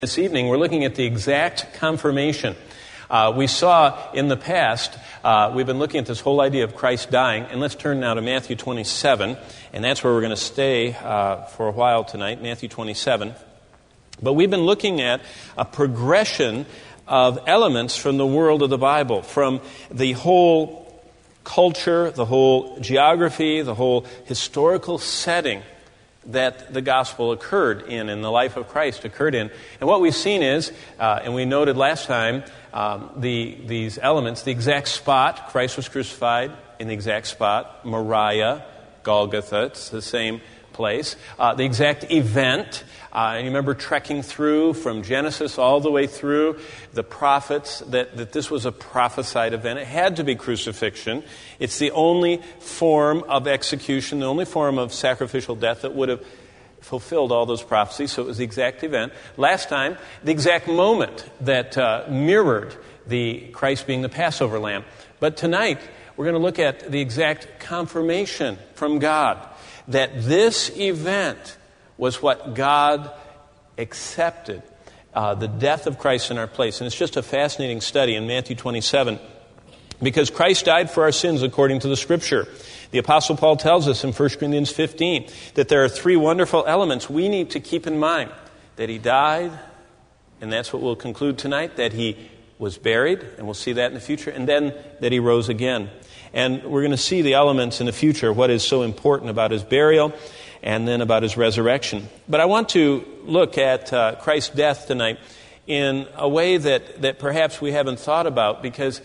This evening, we're looking at the exact confirmation. We saw in the past, we've been looking at this whole idea of Christ dying, and let's turn now to Matthew 27, and that's where we're going to stay for a while tonight, Matthew 27. But we've been looking at a progression of elements from the world of the Bible, from the whole culture, the whole geography, the whole historical setting that the gospel occurred in the life of Christ occurred in. And what we've seen is, and we noted last time, these elements, the exact spot, Christ was crucified in the exact spot, Moriah, Golgotha, it's the same place. The exact event, and you remember trekking through from Genesis all the way through the prophets, that this was a prophesied event. It had to be crucifixion. It's the only form of execution, the only form of sacrificial death that would have fulfilled all those prophecies. So it was the exact event. Last time, the exact moment that mirrored the Christ being the Passover lamb. But tonight, we're going to look at the exact confirmation from God that this event was what God accepted, the death of Christ in our place. And it's just a fascinating study in Matthew 27, because Christ died for our sins according to the Scripture. The Apostle Paul tells us in 1 Corinthians 15 that there are three wonderful elements we need to keep in mind. That He died, and that's what we'll conclude tonight, that He was buried, and we'll see that in the future, and then that He rose again. And we're going to see the elements in the future, what is so important about His burial, and then about His resurrection. But I want to look at Christ's death tonight in a way that perhaps we haven't thought about, because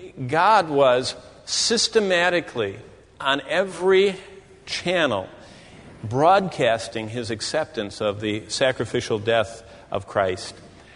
God was systematically on every channel broadcasting His acceptance of the sacrificial death of Christ.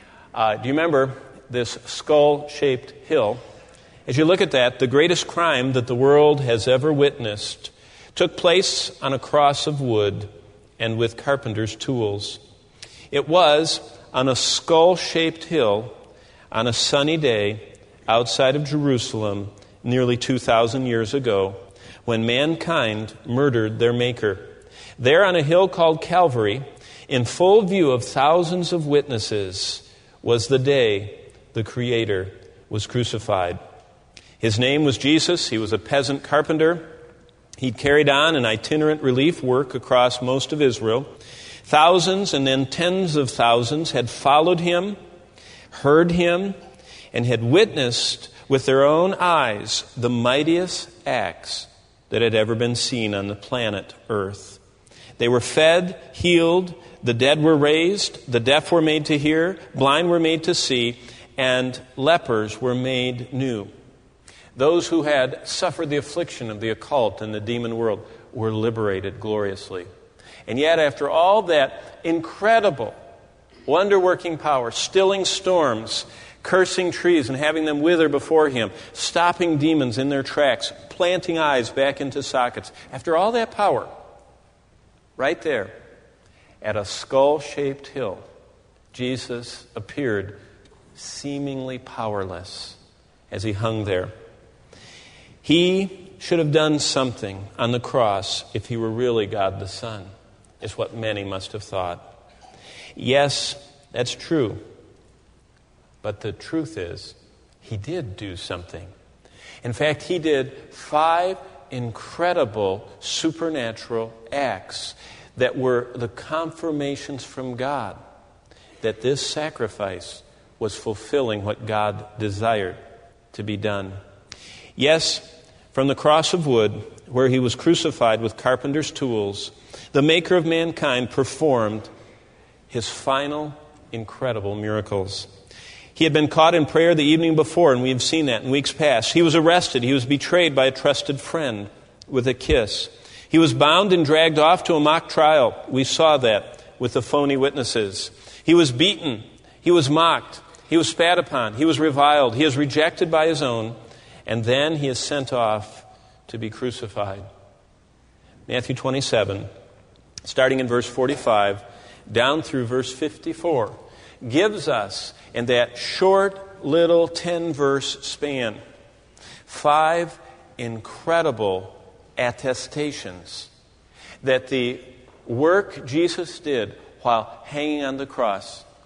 Do you remember this skull-shaped hill? As you look at that, the greatest crime that the world has ever witnessed took place on a cross of wood and with carpenter's tools. It was on a skull-shaped hill on a sunny day outside of Jerusalem nearly 2,000 years ago, when mankind murdered their Maker. There on a hill called Calvary, in full view of thousands of witnesses, was the day the Creator was crucified. His name was Jesus. He was a peasant carpenter. He'd carried on an itinerant relief work across most of Israel. Thousands and then tens of thousands had followed Him, heard Him, and had witnessed with their own eyes the mightiest acts that had ever been seen on the planet Earth. They were fed, healed, the dead were raised, the deaf were made to hear, blind were made to see, and lepers were made new. Those who had suffered the affliction of the occult and the demon world were liberated gloriously. And yet, after all that incredible, wonder-working power, stilling storms, cursing trees and having them wither before Him, stopping demons in their tracks, planting eyes back into sockets, after all that power, right there, at a skull-shaped hill, Jesus appeared seemingly powerless as He hung there. He should have done something on the cross if He were really God the Son, is what many must have thought. Yes, that's true. But the truth is, He did do something. In fact, He did 5 incredible supernatural acts that were the confirmations from God that this sacrifice was fulfilling what God desired to be done. Yes, from the cross of wood, where He was crucified with carpenter's tools, the Maker of mankind performed His final incredible miracles. He had been caught in prayer the evening before, and we've seen that in weeks past. He was arrested. He was betrayed by a trusted friend with a kiss. He was bound and dragged off to a mock trial. We saw that with the phony witnesses. He was beaten. He was mocked. He was spat upon. He was reviled. He was rejected by His own. And then He is sent off to be crucified. Matthew 27, starting in verse 45, down through verse 54, gives us, in that short little 10-verse span, 5 incredible attestations that the work Jesus did while hanging on the cross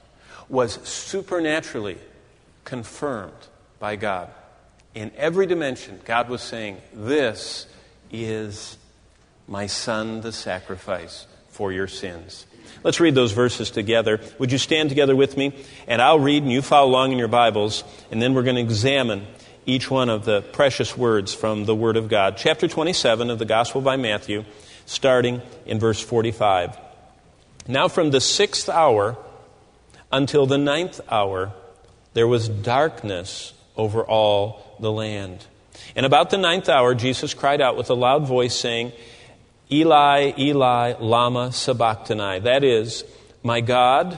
was supernaturally confirmed by God. In every dimension, God was saying, this is my Son, the sacrifice for your sins. Let's read those verses together. Would you stand together with me? And I'll read and you follow along in your Bibles, and then we're going to examine each one of the precious words from the Word of God. Chapter 27 of the Gospel by Matthew, starting in verse 45. Now from the 6th hour until the 9th hour, there was darkness over all the land. And about the 9th hour, Jesus cried out with a loud voice, saying, Eli, Eli, lama sabachthani. That is, my God,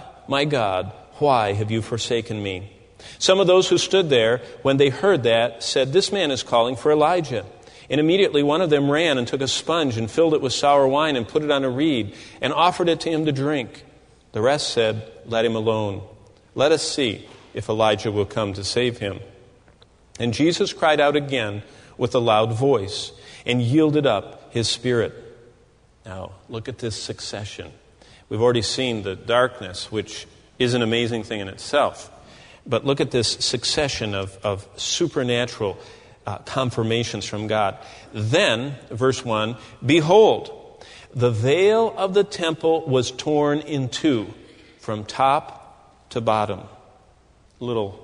why have you forsaken me? Some of those who stood there, when they heard that, said, this man is calling for Elijah. And immediately one of them ran and took a sponge and filled it with sour wine and put it on a reed and offered it to him to drink. The rest said, let him alone. Let us see if Elijah will come to save him. And Jesus cried out again with a loud voice and yielded up his spirit. Now, look at this succession. We've already seen the darkness, which is an amazing thing in itself. But look at this succession of supernatural confirmations from God. Then, verse 1, behold, the veil of the temple was torn in two from top to bottom. Little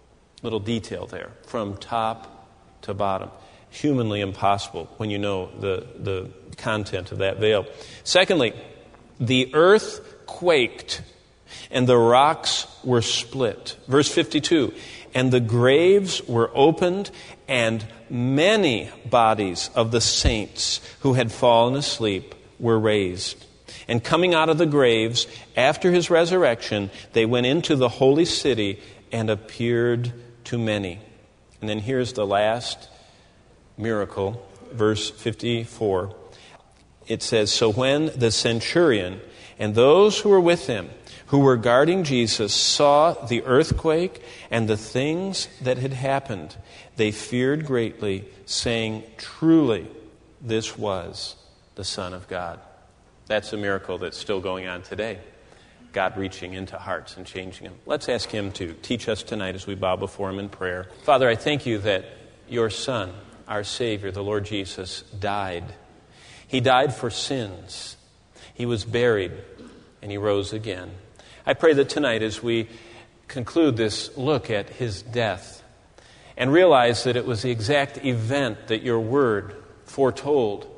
detail there. From top to bottom. Humanly impossible when you know the content of that veil. Secondly, the earth quaked and the rocks were split. Verse 52, and the graves were opened and many bodies of the saints who had fallen asleep were raised. And coming out of the graves after his resurrection, they went into the holy city and appeared to many. And then here's the last miracle, verse 54. It says, so when the centurion and those who were with him, who were guarding Jesus, saw the earthquake and the things that had happened, they feared greatly, saying, truly, this was the Son of God. That's a miracle that's still going on today. God reaching into hearts and changing them. Let's ask him to teach us tonight as we bow before him in prayer. Father, I thank you that your Son, our Savior, the Lord Jesus, died. He died for sins. He was buried, and he rose again. I pray that tonight as we conclude this look at his death and realize that it was the exact event that your word foretold,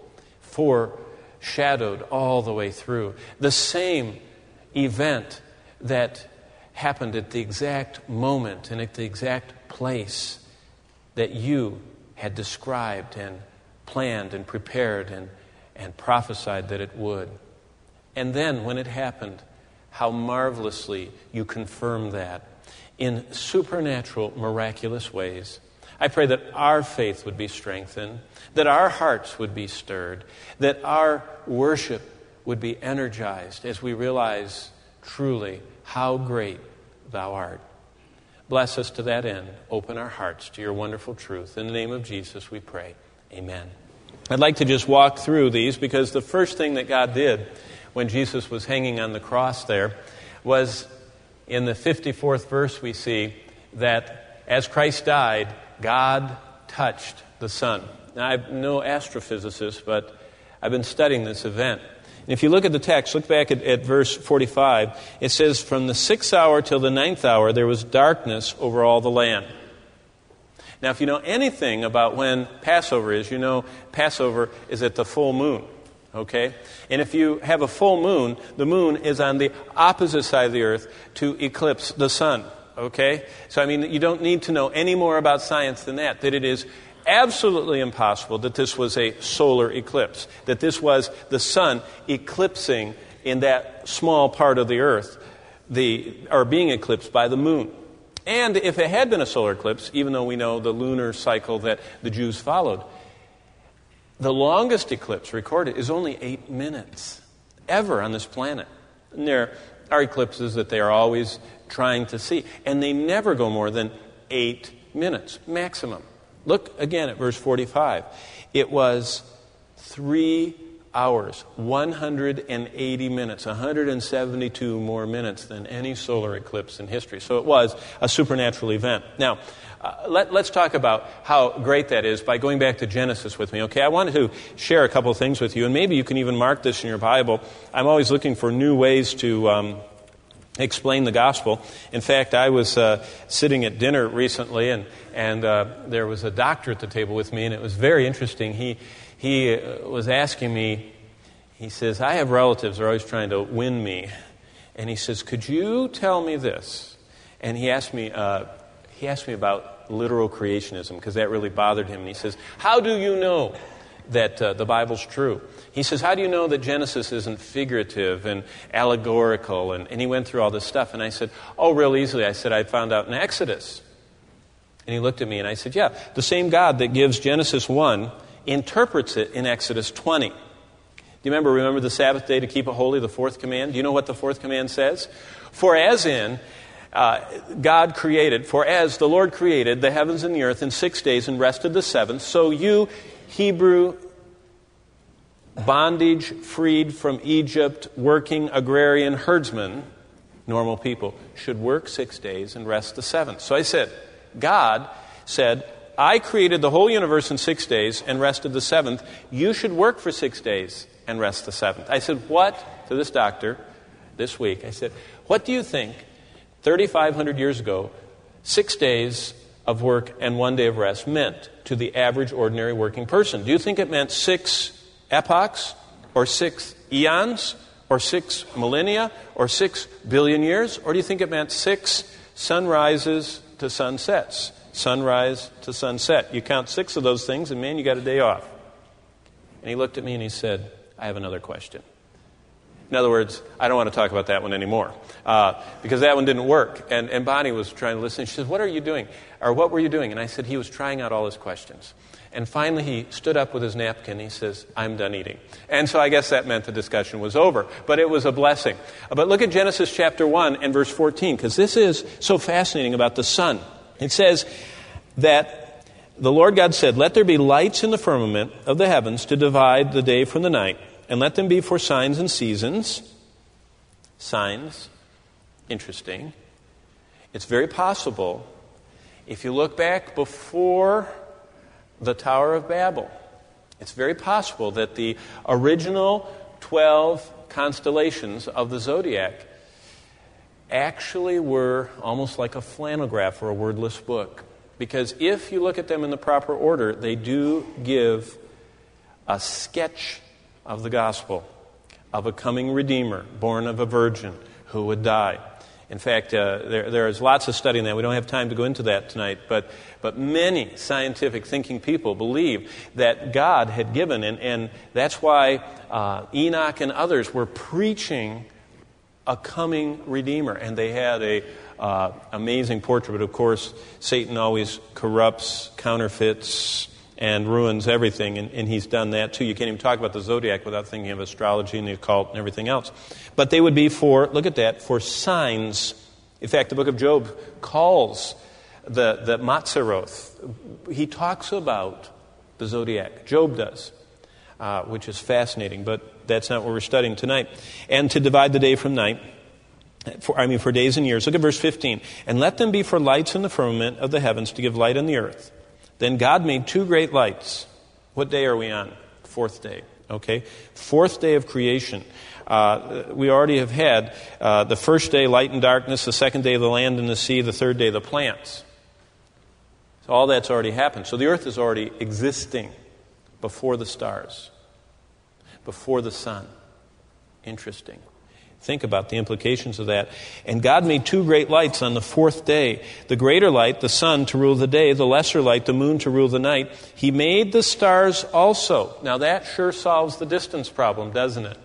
foreshadowed all the way through. The same event that happened at the exact moment and at the exact place that you had described and planned and prepared and prophesied that it would. And then when it happened, how marvelously you confirmed that in supernatural, miraculous ways. I pray that our faith would be strengthened, that our hearts would be stirred, that our worship would be energized as we realize truly how great thou art. Bless us to that end. Open our hearts to your wonderful truth. In the name of Jesus we pray. Amen. I'd like to just walk through these because the first thing that God did when Jesus was hanging on the cross there was in the 54th verse we see that as Christ died, God touched the Son. Now, I'm no astrophysicist, but I've been studying this event. And if you look at the text, look back at verse 45, it says, from the 6th hour till the 9th hour, there was darkness over all the land. Now, if you know anything about when Passover is, you know Passover is at the full moon. Okay? And if you have a full moon, the moon is on the opposite side of the earth to eclipse the sun. Okay? So, I mean, you don't need to know any more about science than that it is absolutely impossible that this was a solar eclipse, that this was the sun eclipsing in that small part of the earth, or being eclipsed by the moon. And if it had been a solar eclipse, even though we know the lunar cycle that the Jews followed, the longest eclipse recorded is only 8 minutes ever on this planet. And there are eclipses that they are always trying to see, and they never go more than 8 minutes maximum. Look again at verse 45. It was 3 hours, 180 minutes, 172 more minutes than any solar eclipse in history. So it was a supernatural event. Now, let's talk about how great that is by going back to Genesis with me, okay? I wanted to share a couple of things with you, and maybe you can even mark this in your Bible. I'm always looking for new ways to explain the gospel. In fact, I was sitting at dinner recently, and there was a doctor at the table with me, and it was very interesting. He was asking me, he says, I have relatives who are always trying to win me. And he says, could you tell me this? And he asked me about literal creationism, because that really bothered him. And he says, how do you know that the Bible's true? He says, how do you know that Genesis isn't figurative and allegorical? And he went through all this stuff. And I said, oh, real easily. I said, I found out in Exodus. And he looked at me and I said, yeah, the same God that gives Genesis 1 interprets it in Exodus 20. Do you remember the Sabbath day to keep it holy, the fourth command? Do you know what the fourth command says? For as the Lord created the heavens and the earth in 6 days and rested the seventh, so you, Hebrew bondage, freed from Egypt, working agrarian herdsmen, normal people, should work 6 days and rest the seventh. So I said, God said, I created the whole universe in 6 days and rested the seventh. You should work for 6 days and rest the seventh. I said, what? To this doctor this week, I said, what do you think 3,500 years ago, 6 days of work and 1 day of rest meant to the average ordinary working person? Do you think it meant 6 epochs or 6 eons or 6 millennia or 6 billion years? Or do you think it meant 6 sunrises to sunsets? Sunrise to sunset. You count 6 of those things and man, you got a day off. And he looked at me and he said, I have another question. In other words, I don't want to talk about that one anymore because that one didn't work. And Bonnie was trying to listen. She said, what are you doing? Or what were you doing? And I said, he was trying out all his questions. And finally he stood up with his napkin and he says, I'm done eating. And so I guess that meant the discussion was over. But it was a blessing. But look at Genesis chapter 1 and verse 14, because this is so fascinating about the sun. It says that the Lord God said, let there be lights in the firmament of the heavens to divide the day from the night, and let them be for signs and seasons. Signs. Interesting. It's very possible, if you look back before the Tower of Babel, it's very possible that the original 12 constellations of the zodiac actually were almost like a flannelgraph or a wordless book. Because if you look at them in the proper order, they do give a sketch of the gospel, of a coming Redeemer, born of a virgin, who would die. In fact, there is lots of study in that. We don't have time to go into that tonight, but many scientific thinking people believe that God had given, and that's why Enoch and others were preaching a coming Redeemer, and they had a amazing portrait. But of course, Satan always corrupts, counterfeits, and ruins everything, and he's done that too. You can't even talk about the zodiac without thinking of astrology and the occult and everything else. But they would be for, look at that, for signs. In fact, the book of Job calls the Mazzaroth. He talks about the zodiac. Job does, which is fascinating, but that's not what we're studying tonight. And to divide the day from night, for days and years. Look at verse 15. And let them be for lights in the firmament of the heavens to give light on the earth. Then God made 2 great lights. What day are we on? 4th day. Okay? 4th day of creation. We already have had the first day, light and darkness, the second day, the land and the sea, the third day, the plants. So all that's already happened. So the earth is already existing before the stars, before the sun. Interesting. Think about the implications of that. And God made 2 great lights on the 4th day. The greater light, the sun, to rule the day. The lesser light, the moon, to rule the night. He made the stars also. Now that sure solves the distance problem, doesn't it?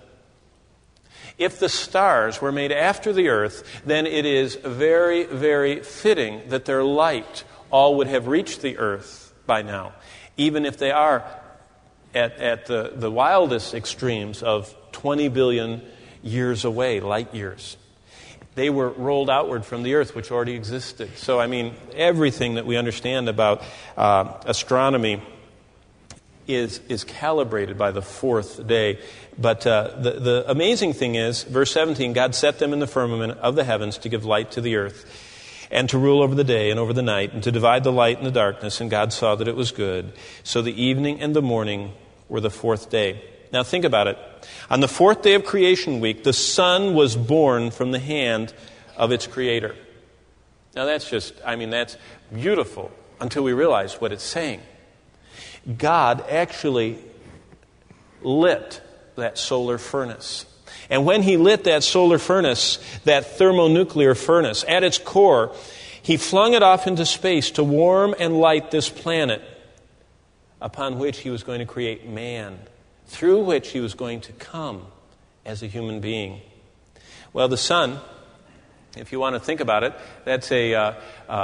If the stars were made after the earth, then it is very, very fitting that their light all would have reached the earth by now. Even if they are at the wildest extremes of 20 billion years away, light years. They were rolled outward from the earth, which already existed. So, everything that we understand about astronomy is calibrated by the fourth day. But the amazing thing is, verse 17, God set them in the firmament of the heavens to give light to the earth, and to rule over the day and over the night, and to divide the light and the darkness. And God saw that it was good. So the evening and the morning were the fourth day. Now think about it. On the fourth day of creation week, the sun was born from the hand of its creator. Now that's beautiful until we realize what it's saying. God actually lit that solar furnace. And when he lit that solar furnace, that thermonuclear furnace, at its core, he flung it off into space to warm and light this planet upon which he was going to create man, through which he was going to come as a human being. Well, the sun, if you want to think about it, that's a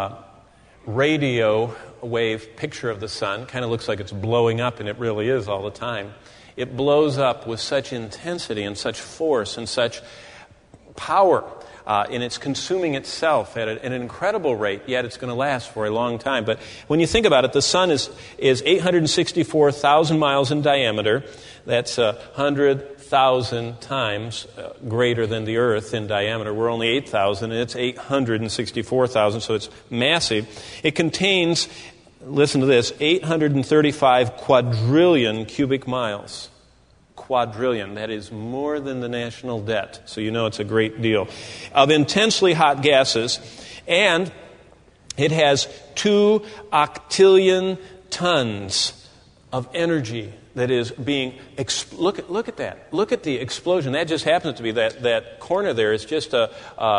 radio wave picture of the sun. Kind of looks like it's blowing up, and it really is all the time. It blows up with such intensity and such force and such power, and it's consuming itself at an incredible rate, yet it's going to last for a long time. But when you think about it, the sun is 864,000 miles in diameter. That's 100,000 times greater than the Earth in diameter. We're only 8,000, and it's 864,000, so it's massive. It contains, listen to this, 835 quadrillion cubic miles. Quadrillion. That is more than the national debt. So you know it's a great deal. Of intensely hot gases. And it has 2 octillion tons of energy that is being... Look at that. Look at the explosion. That just happens to be that corner there is just a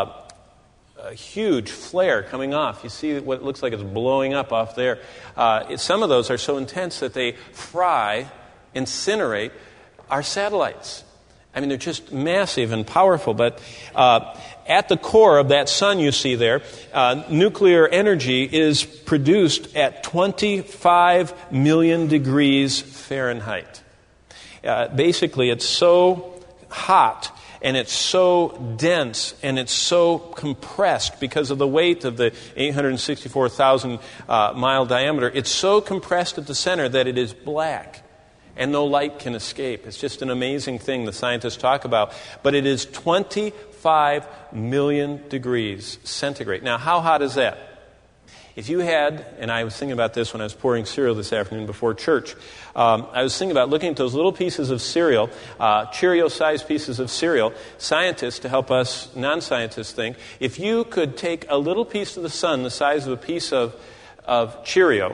huge flare coming off. You see what looks like it's blowing up off there. Some of those are so intense that they incinerate our satellites. I mean, they're just massive and powerful. But at the core of that sun you see there, nuclear energy is produced at 25 million degrees Fahrenheit. Basically, it's so hot and it's so dense and it's so compressed because of the weight of the 864,000 mile diameter. It's so compressed at the center that it is black. And no light can escape. It's just an amazing thing the scientists talk about. But it is 25 million degrees centigrade. Now, how hot is that? If you had, and I was thinking about this when I was pouring cereal this afternoon before church, I was thinking about looking at those little pieces of cereal, Cheerio-sized pieces of cereal, scientists, to help us non-scientists think, if you could take a little piece of the sun the size of a piece of Cheerio,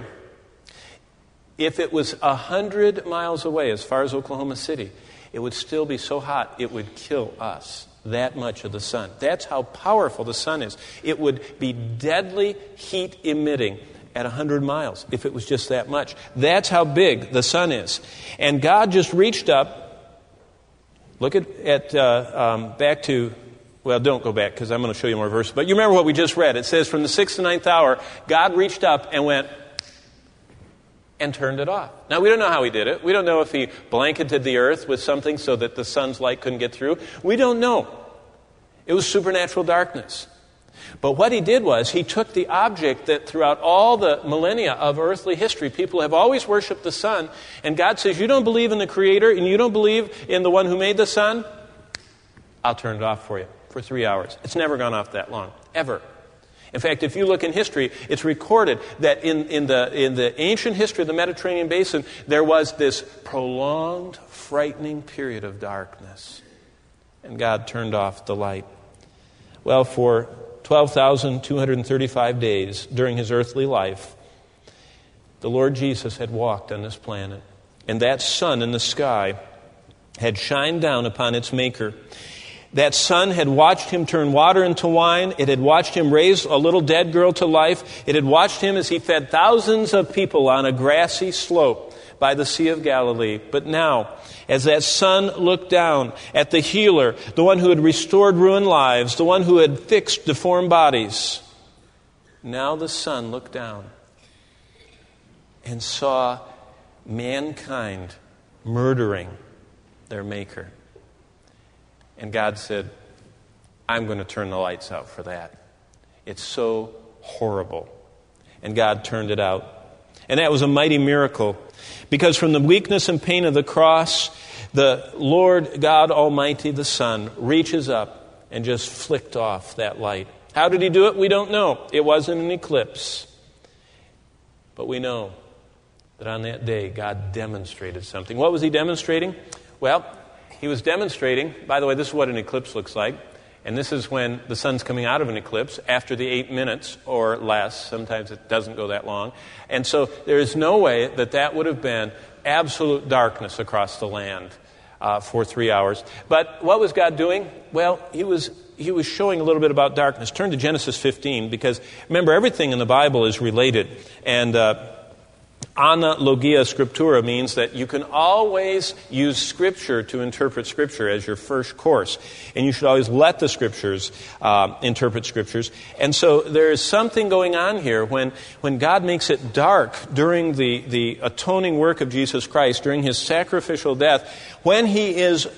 if it was 100 miles away, as far as Oklahoma City, it would still be so hot it would kill us. That much of the sun. That's how powerful the sun is. It would be deadly heat emitting at 100 miles if it was just that much. That's how big the sun is. And God just reached up. Look at back to... Well, don't go back because I'm going to show you more verses. But you remember what we just read. It says from the 6th to 9th hour, God reached up and went... and turned it off. Now, we don't know how he did it. We don't know if he blanketed the earth with something so that the sun's light couldn't get through. We don't know. It was supernatural darkness. But what he did was he took the object that throughout all the millennia of earthly history, people have always worshipped the sun, and God says, you don't believe in the Creator and you don't believe in the one who made the sun? I'll turn it off for you for 3 hours. It's never gone off that long, ever. In fact, if you look in history, it's recorded that in the ancient history of the Mediterranean basin, there was this prolonged, frightening period of darkness. And God turned off the light. Well, for 12,235 days during his earthly life, the Lord Jesus had walked on this planet. And that sun in the sky had shined down upon its maker. That sun had watched him turn water into wine. It had watched him raise a little dead girl to life. It had watched him as he fed thousands of people on a grassy slope by the Sea of Galilee. But now, as that sun looked down at the healer, the one who had restored ruined lives, the one who had fixed deformed bodies, now the sun looked down and saw mankind murdering their Maker. And God said, I'm going to turn the lights out for that. It's so horrible. And God turned it out. And that was a mighty miracle, because from the weakness and pain of the cross, the Lord God Almighty, the Son, reaches up and just flicked off that light. How did he do it? We don't know. It wasn't an eclipse. But we know that on that day, God demonstrated something. What was he demonstrating? Well, he was demonstrating, by the way, this is what an eclipse looks like. And this is when the sun's coming out of an eclipse after the 8 minutes or less. Sometimes it doesn't go that long. And so there is no way that that would have been absolute darkness across the land for 3 hours. But what was God doing? Well, he was showing a little bit about darkness. Turn to Genesis 15, because remember, everything in the Bible is related. And analogia scriptura means that you can always use Scripture to interpret Scripture as your first course. And you should always let the Scriptures interpret Scriptures. And so there is something going on here when God makes it dark during the atoning work of Jesus Christ, during his sacrificial death, when he is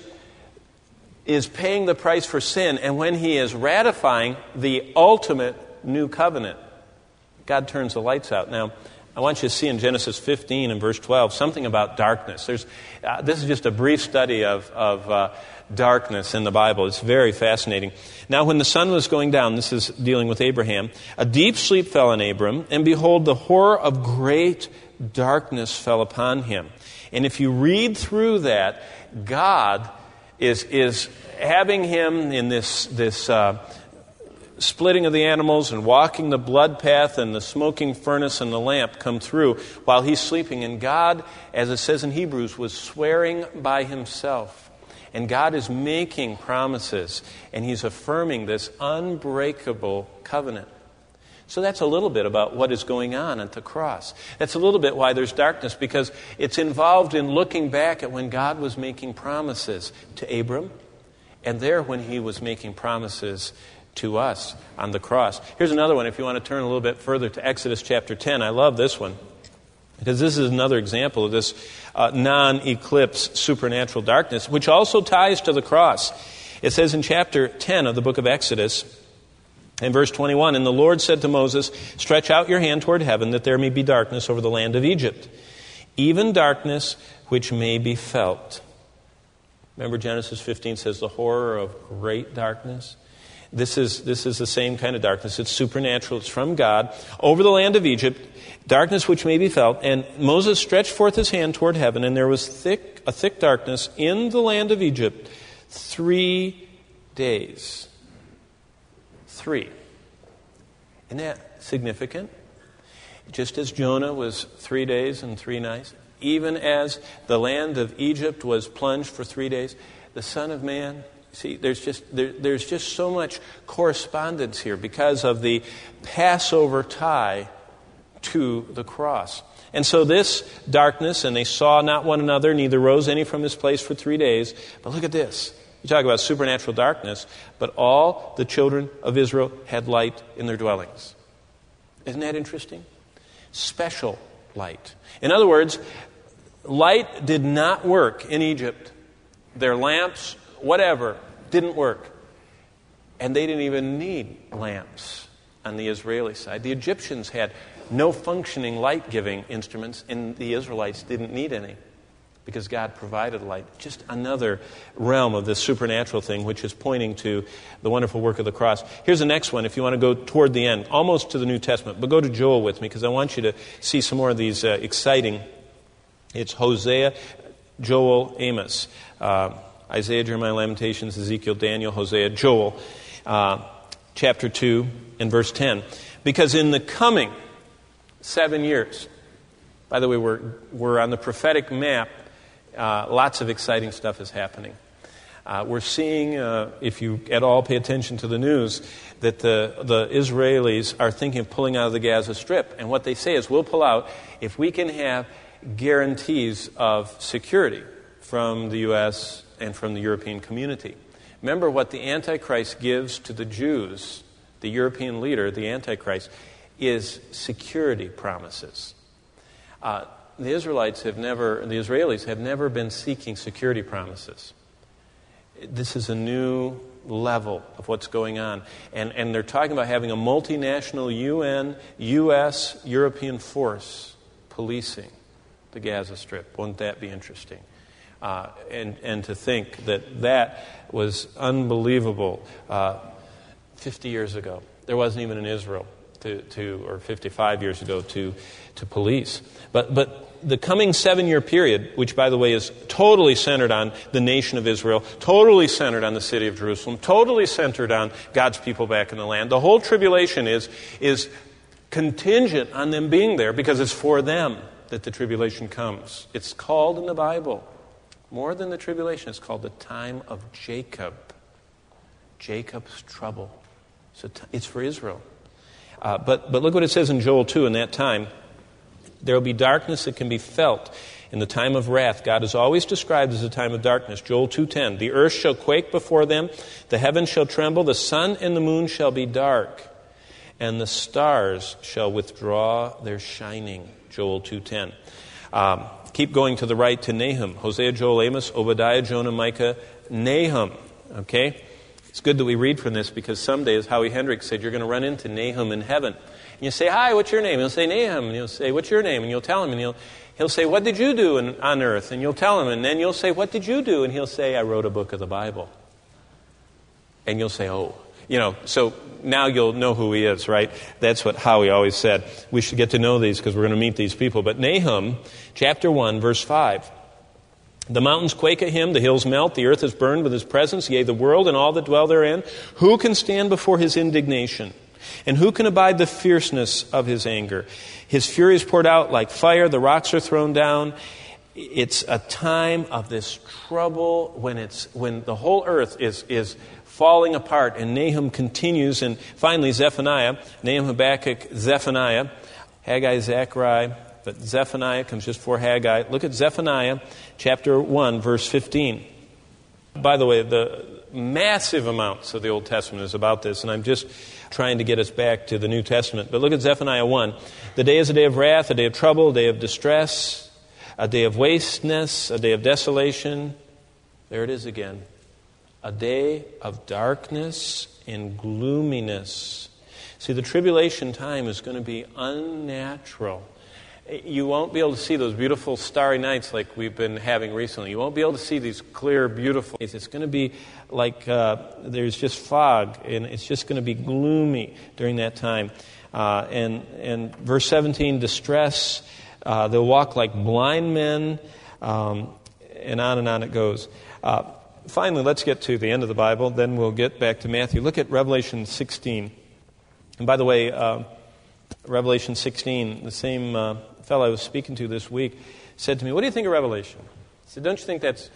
paying the price for sin, and when he is ratifying the ultimate new covenant. God turns the lights out. Now, I want you to see in Genesis 15 and verse 12 something about darkness. This is just a brief study of darkness in the Bible. It's very fascinating. Now, when the sun was going down, this is dealing with Abraham, a deep sleep fell on Abram, and behold, the horror of great darkness fell upon him. And if you read through that, God is having him in this splitting of the animals and walking the blood path and the smoking furnace and the lamp come through while he's sleeping. And God, as it says in Hebrews, was swearing by himself. And God is making promises, and he's affirming this unbreakable covenant. So that's a little bit about what is going on at the cross. That's a little bit why there's darkness, because it's involved in looking back at when God was making promises to Abram, and there when he was making promises to us on the cross. Here's another one if you want to turn a little bit further to Exodus chapter 10. I love this one, because this is another example of this non-eclipse supernatural darkness, which also ties to the cross. It says in chapter 10 of the book of Exodus, in verse 21, "And the Lord said to Moses, stretch out your hand toward heaven, that there may be darkness over the land of Egypt, even darkness which may be felt." Remember, Genesis 15 says the horror of great darkness. This is the same kind of darkness. It's supernatural. It's from God. Over the land of Egypt, darkness which may be felt. And Moses stretched forth his hand toward heaven, and there was a thick darkness in the land of Egypt 3 days. 3. Isn't that significant? Just as Jonah was 3 days and 3 nights, even as the land of Egypt was plunged for 3 days, the Son of Man... See, there's just so much correspondence here because of the Passover tie to the cross. And so this darkness, and they saw not one another, neither rose any from his place for 3 days. But look at this. You talk about supernatural darkness, but all the children of Israel had light in their dwellings. Isn't that interesting? Special light. In other words, light did not work in Egypt. Their lamps, whatever, didn't work. And they didn't even need lamps on the Israeli side. The Egyptians had no functioning light-giving instruments, and the Israelites didn't need any because God provided light. Just another realm of this supernatural thing, which is pointing to the wonderful work of the cross. Here's the next one, if you want to go toward the end, almost to the New Testament. But go to Joel with me, because I want you to see some more of these exciting. It's Hosea, Joel, Amos. Isaiah, Jeremiah, Lamentations, Ezekiel, Daniel, Hosea, Joel, chapter 2 and verse 10. Because in the coming 7 years, by the way, we're on the prophetic map, lots of exciting stuff is happening. We're seeing, if you at all pay attention to the news, that the Israelis are thinking of pulling out of the Gaza Strip. And what they say is, we'll pull out if we can have guarantees of security from the U.S. and from the European community. Remember what the Antichrist gives to the Jews, the European leader, the Antichrist, is security promises. The Israelis have never been seeking security promises. This is a new level of what's going on. And they're talking about having a multinational UN, U.S., European force policing the Gaza Strip. Wouldn't that be interesting? And to think that was unbelievable 50 years ago. There wasn't even an Israel or 55 years ago to police. But the coming 7-year period, which, by the way, is totally centered on the nation of Israel, totally centered on the city of Jerusalem, totally centered on God's people back in the land. The whole tribulation is contingent on them being there because it's for them that the tribulation comes. It's called in the Bible, more than the tribulation, it's called the time of Jacob. Jacob's trouble. So it's for Israel. But look what it says in Joel 2, in that time. There will be darkness that can be felt in the time of wrath. God is always described as a time of darkness. Joel 2:10, the earth shall quake before them, the heavens shall tremble, the sun and the moon shall be dark, and the stars shall withdraw their shining. Joel 2:10. Keep going to the right to Nahum. Hosea, Joel, Amos, Obadiah, Jonah, Micah, Nahum. Okay? It's good that we read from this because someday, as Howie Hendricks said, you're going to run into Nahum in heaven. And you say, hi, what's your name? He'll say, Nahum. And you'll say, what's your name? And you'll tell him. And he'll say, what did you do on earth? And you'll tell him. And then you'll say, what did you do? And he'll say, I wrote a book of the Bible. And you'll say, oh. So now you'll know who he is, right? That's what Howie always said. We should get to know these because we're going to meet these people. But Nahum, chapter 1, verse 5. The mountains quake at him, the hills melt, the earth is burned with his presence, yea, the world and all that dwell therein. Who can stand before his indignation? And who can abide the fierceness of his anger? His fury is poured out like fire, the rocks are thrown down. It's a time of this trouble when the whole earth is falling apart. And Nahum continues, and finally Zephaniah, Nahum, Habakkuk, Zephaniah, Haggai, Zechariah, but Zephaniah comes just before Haggai. Look at Zephaniah chapter 1, verse 15. By the way, the massive amounts of the Old Testament is about this, and I'm just trying to get us back to the New Testament. But look at Zephaniah 1. The day is a day of wrath, a day of trouble, a day of distress, a day of wasteness, a day of desolation. There it is again. A day of darkness and gloominess. See, the tribulation time is going to be unnatural. You won't be able to see those beautiful starry nights like we've been having recently. You won't be able to see these clear, beautiful. It's going to be like there's just fog, and it's just going to be gloomy during that time. And verse 17, distress. They'll walk like blind men, and on it goes. Finally, let's get to the end of the Bible. Then we'll get back to Matthew. Look at Revelation 16. And by the way, Revelation 16, the same fellow I was speaking to this week said to me, what do you think of Revelation? I said, don't you think that's,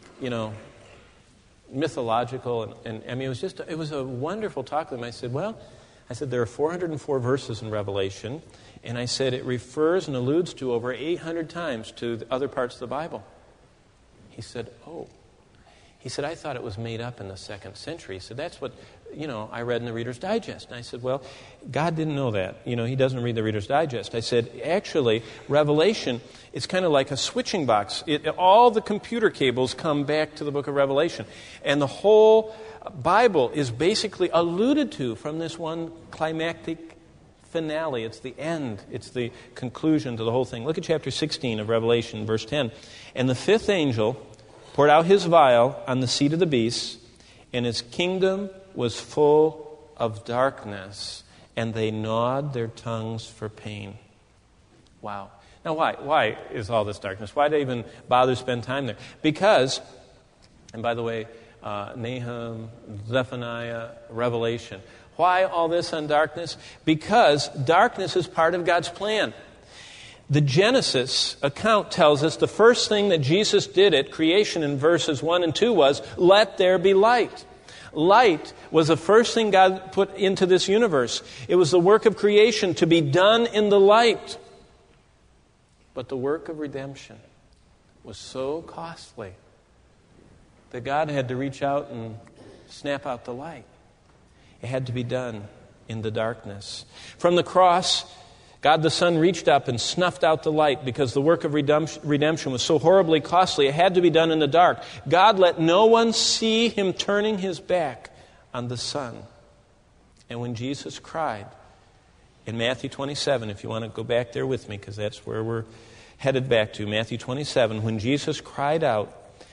mythological? And I mean, it was a wonderful talk with him. I said, there are 404 verses in Revelation, and I said, it refers and alludes to over 800 times to the other parts of the Bible. He said, oh. He said, I thought it was made up in the 2nd century. He said, that's what, I read in the Reader's Digest. And I said, well, God didn't know that. He doesn't read the Reader's Digest. I said, actually, Revelation is kind of like a switching box. All the computer cables come back to the book of Revelation. And the whole Bible is basically alluded to from this one climactic finale. It's the end. It's the conclusion to the whole thing. Look at chapter 16 of Revelation, verse 10. And the 5th angel poured out his vial on the seat of the beast, and his kingdom was full of darkness, and they gnawed their tongues for pain. Wow. Now, why is all this darkness? Why do they even bother to spend time there? Because, and by the way, Nahum, Zephaniah, Revelation. Why all this on darkness? Because darkness is part of God's plan. The Genesis account tells us the first thing that Jesus did at creation in verses 1 and 2 was, let there be light. Light was the first thing God put into this universe. It was the work of creation to be done in the light. But the work of redemption was so costly that God had to reach out and snap out the light. It had to be done in the darkness. From the cross, God the Son reached up and snuffed out the light because the work of redemption was so horribly costly. It had to be done in the dark. God let no one see him turning his back on the Son. And when Jesus cried in Matthew 27, if you want to go back there with me, because that's where we're headed back to. Matthew 27, when Jesus cried out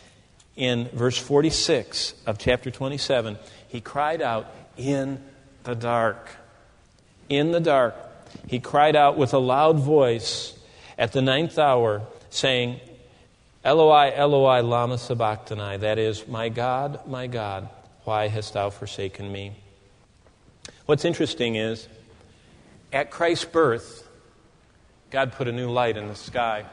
in verse 46 of chapter 27, he cried out in the dark. In the dark. He cried out with a loud voice at the 9th hour, saying, Eloi, Eloi, lama sabachthani. That is, my God, why hast thou forsaken me? What's interesting is, at Christ's birth, God put a new light in the sky.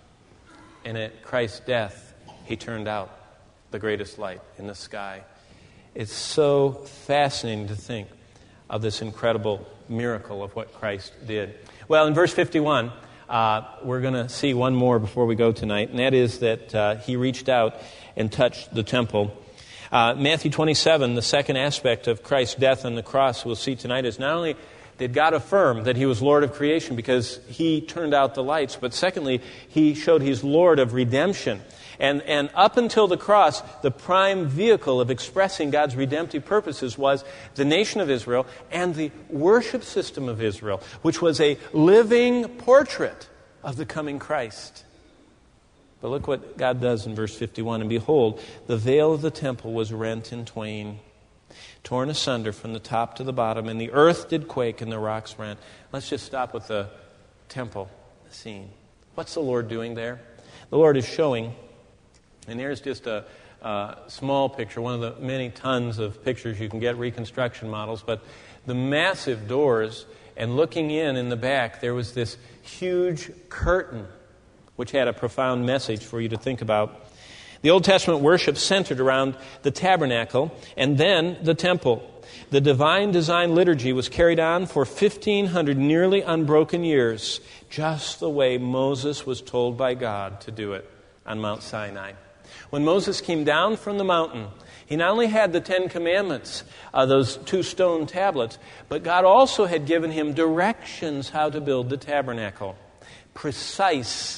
And at Christ's death, he turned out the greatest light in the sky. It's so fascinating to think of this incredible miracle of what Christ did. Well, in verse 51, we're going to see one more before we go tonight, and that is that he reached out and touched the temple. Matthew 27, the second aspect of Christ's death on the cross we'll see tonight is not only did God affirm that he was Lord of creation because he turned out the lights, but secondly, he showed he's Lord of redemption. And up until the cross, the prime vehicle of expressing God's redemptive purposes was the nation of Israel and the worship system of Israel, which was a living portrait of the coming Christ. But look what God does in verse 51. And behold, the veil of the temple was rent in twain, torn asunder from the top to the bottom, and the earth did quake and the rocks rent. Let's just stop with the temple scene. What's the Lord doing there? The Lord is showing, and here's just a small picture, one of the many tons of pictures you can get, reconstruction models, but the massive doors, and looking in the back, there was this huge curtain which had a profound message for you to think about. The Old Testament worship centered around the tabernacle and then the temple. The divine design liturgy was carried on for 1,500 nearly unbroken years, just the way Moses was told by God to do it on Mount Sinai. When Moses came down from the mountain, he not only had the 10 Commandments, those 2 stone tablets, but God also had given him directions how to build the tabernacle. Precise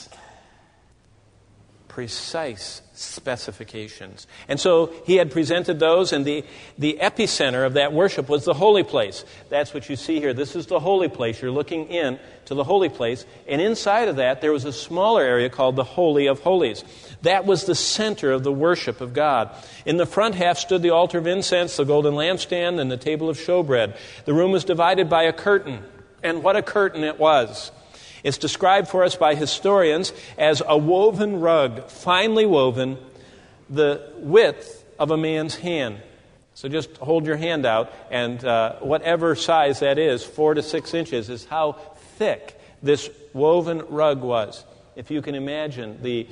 specifications. And so he had presented those, and the epicenter of that worship was the holy place. That's what you see here. This is the holy place. You're looking in to the holy place, and inside of that there was a smaller area called the Holy of Holies. That was the center of the worship of God. In the front half stood the altar of incense, the golden lampstand, and the table of showbread. The room was divided by a curtain, and what a curtain it was. It's described for us by historians as a woven rug, finely woven, the width of a man's hand. So just hold your hand out, and whatever size that is, 4 to 6 inches, is how thick this woven rug was. If you can imagine the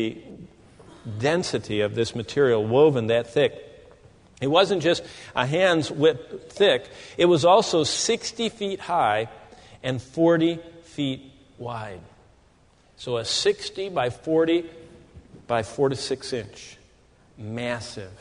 density of this material woven that thick. It wasn't just a hand's width thick. It was also 60 feet high and 40 feet wide. So a 60 by 40 by 4 to 6 inch. Massive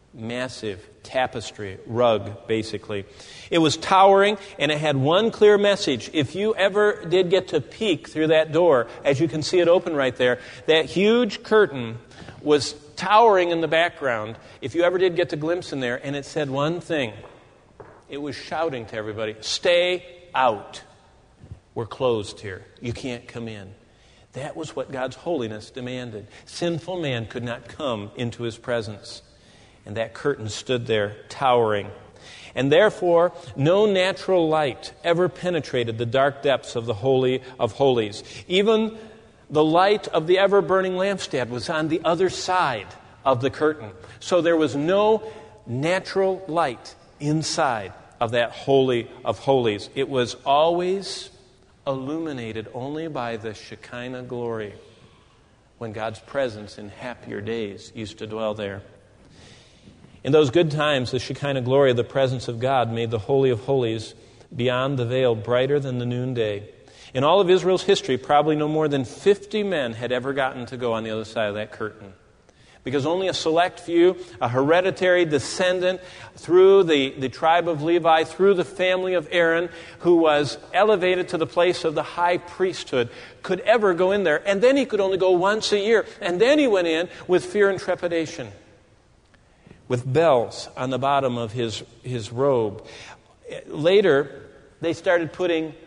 tapestry, rug, basically. It was towering, and it had one clear message. If you ever did get to peek through that door, as you can see it open right there, that huge curtain was towering in the background. If you ever did get to glimpse in there, and it said one thing. It was shouting to everybody, "Stay out. We're closed here. You can't come in." That was what God's holiness demanded. Sinful man could not come into his presence. And that curtain stood there, towering. And therefore, no natural light ever penetrated the dark depths of the Holy of Holies. Even the light of the ever-burning lampstand was on the other side of the curtain. So there was no natural light inside of that Holy of Holies. It was always illuminated only by the Shekinah glory, when God's presence in happier days used to dwell there. In those good times, the Shekinah glory of the presence of God made the Holy of Holies beyond the veil brighter than the noonday. In all of Israel's history, probably no more than 50 men had ever gotten to go on the other side of that curtain. Because only a select few, a hereditary descendant through the tribe of Levi, through the family of Aaron, who was elevated to the place of the high priesthood, could ever go in there. And then he could only go once a year. And then he went in with fear and trepidation, with bells on the bottom of his robe. Later, they started putting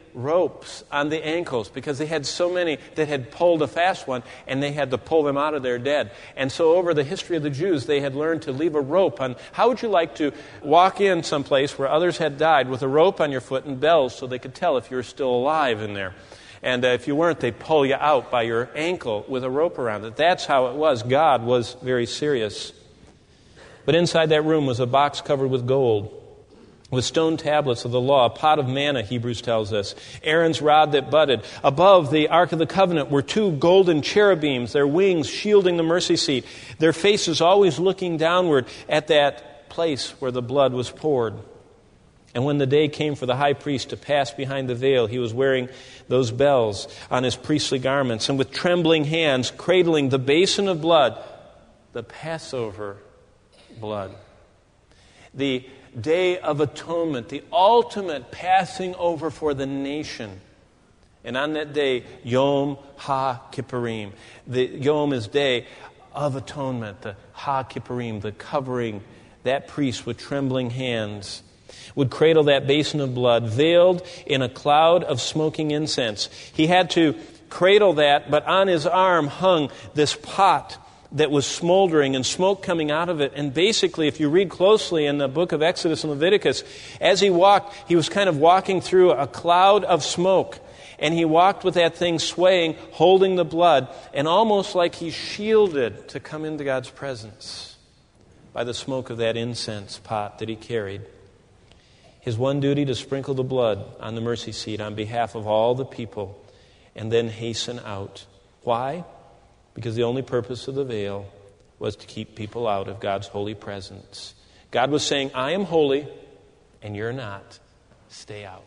ropes on the ankles because they had so many that had pulled a fast one and they had to pull them out of their dead. And so over the history of the Jews, they had learned to leave a rope on. How would you like to walk in someplace where others had died with a rope on your foot and bells so they could tell if you were still alive in there? And if you weren't, they'd pull you out by your ankle with a rope around it. That's how it was. God was very serious. But inside that room was a box covered with gold, with stone tablets of the law, a pot of manna, Hebrews tells us, Aaron's rod that budded. Above the Ark of the Covenant were 2 golden cherubims, their wings shielding the mercy seat, their faces always looking downward at that place where the blood was poured. And when the day came for the high priest to pass behind the veil, he was wearing those bells on his priestly garments, and with trembling hands cradling the basin of blood, the Passover blood. The Day of Atonement, the ultimate passing over for the nation. And on that day, Yom HaKippurim. The Yom is Day of Atonement, the HaKippurim, the covering. That priest with trembling hands would cradle that basin of blood, veiled in a cloud of smoking incense. He had to cradle that, but on his arm hung this pot that was smoldering and smoke coming out of it. And basically, if you read closely in the book of Exodus and Leviticus, as he walked, he was kind of walking through a cloud of smoke. And he walked with that thing swaying, holding the blood, and almost like he's shielded to come into God's presence by the smoke of that incense pot that he carried. His one duty to sprinkle the blood on the mercy seat on behalf of all the people and then hasten out. Why? Because the only purpose of the veil was to keep people out of God's holy presence. God was saying, I am holy and you're not. Stay out.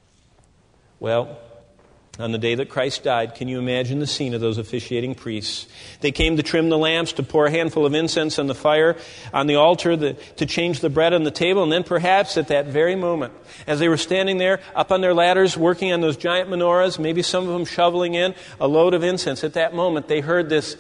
Well, on the day that Christ died, can you imagine the scene of those officiating priests? They came to trim the lamps, to pour a handful of incense on the fire, on the altar, to change the bread on the table, and then perhaps at that very moment, as they were standing there up on their ladders, working on those giant menorahs, maybe some of them shoveling in a load of incense, at that moment they heard this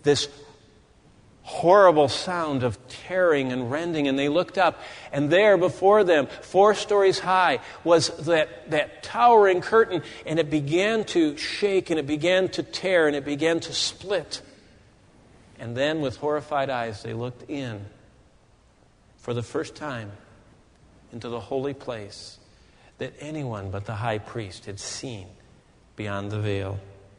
horrible sound of tearing and rending, and they looked up, and there before them, 4 stories high, was that towering curtain, and it began to shake, and it began to tear, and it began to split. And then with horrified eyes, they looked in for the first time into the holy place that anyone but the high priest had seen beyond the veil.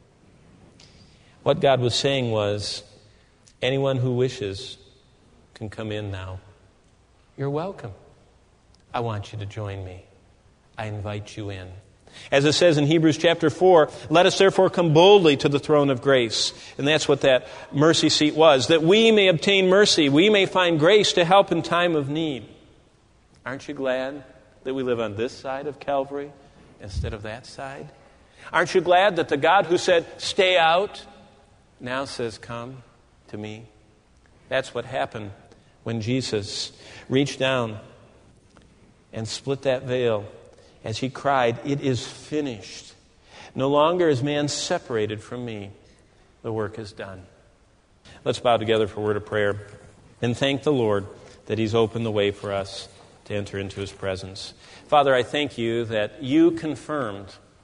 What God was saying was, anyone who wishes can come in now. You're welcome. I want you to join me. I invite you in. As it says in Hebrews chapter 4, let us therefore come boldly to the throne of grace. And that's what that mercy seat was, that we may obtain mercy, we may find grace to help in time of need. Aren't you glad that we live on this side of Calvary instead of that side? Aren't you glad that the God who said, stay out, now says, come to me? That's what happened when Jesus reached down and split that veil as he cried, it is finished. No longer is man separated from me. The work is done. Let's bow together for a word of prayer and thank the Lord that he's opened the way for us to enter into his presence. Father, I thank you that you confirmed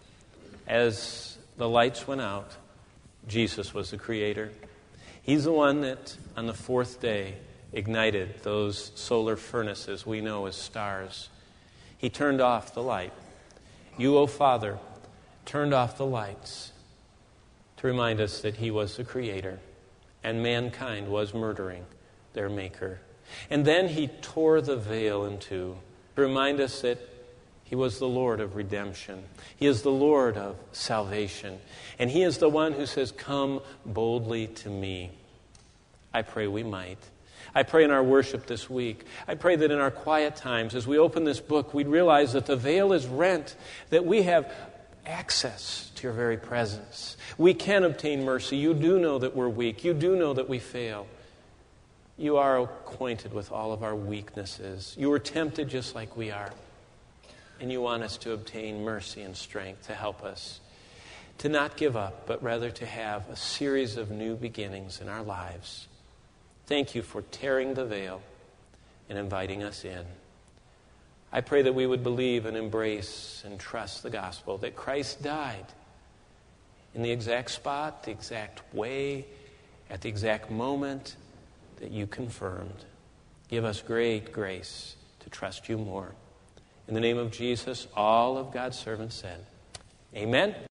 as the lights went out, Jesus was the creator. He's the one that on the 4th day ignited those solar furnaces we know as stars. He turned off the light. You, O Father, turned off the lights to remind us that he was the creator and mankind was murdering their maker. And then he tore the veil in two to remind us that he was the Lord of redemption. He is the Lord of salvation. And he is the one who says, come boldly to me. I pray we might. I pray in our worship this week, I pray that in our quiet times, as we open this book, we'd realize that the veil is rent, that we have access to your very presence. We can obtain mercy. You do know that we're weak. You do know that we fail. You are acquainted with all of our weaknesses. You were tempted just like we are. And you want us to obtain mercy and strength to help us to not give up, but rather to have a series of new beginnings in our lives. Thank you for tearing the veil and inviting us in. I pray that we would believe and embrace and trust the gospel, that Christ died in the exact spot, the exact way, at the exact moment that you confirmed. Give us great grace to trust you more. In the name of Jesus, all of God's servants said, Amen.